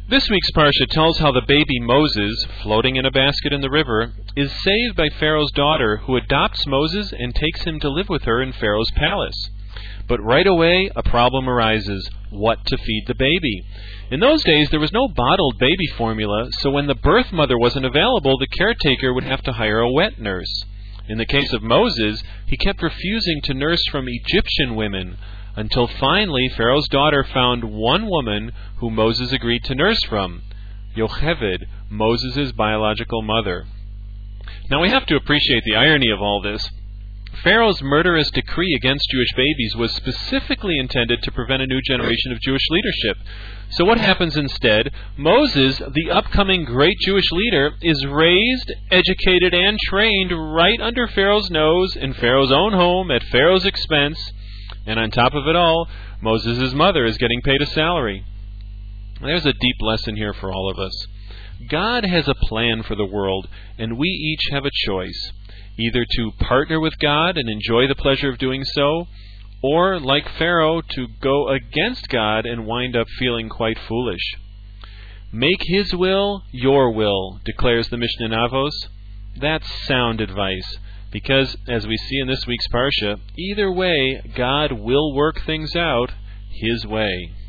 This week's Parsha tells how the baby Moses, floating in a basket in the river, is saved by Pharaoh's daughter, who adopts Moses and takes him to live with her in Pharaoh's palace. But right away, a problem arises: what to feed the baby. In those days, there was no bottled baby formula, so when the birth mother wasn't available, the caretaker would have to hire a wet nurse. In the case of Moses, he kept refusing to nurse from Egyptian women, until finally Pharaoh's daughter found one woman who Moses agreed to nurse from, Yocheved, Moses' biological mother. Now we have to appreciate the irony of all this. Pharaoh's murderous decree against Jewish babies was specifically intended to prevent a new generation of Jewish leadership. So what happens instead? Moses, the upcoming great Jewish leader, is raised, educated, and trained right under Pharaoh's nose, in Pharaoh's own home, at Pharaoh's expense. And on top of it all, Moses' mother is getting paid a salary. There's a deep lesson here for all of us. God has a plan for the world, and we each have a choice. Either to partner with God and enjoy the pleasure of doing so, or, like Pharaoh, to go against God and wind up feeling quite foolish. Make His will your will, declares the Mishnah in Avos. That's sound advice, because, as we see in this week's Parsha, either way, God will work things out His way.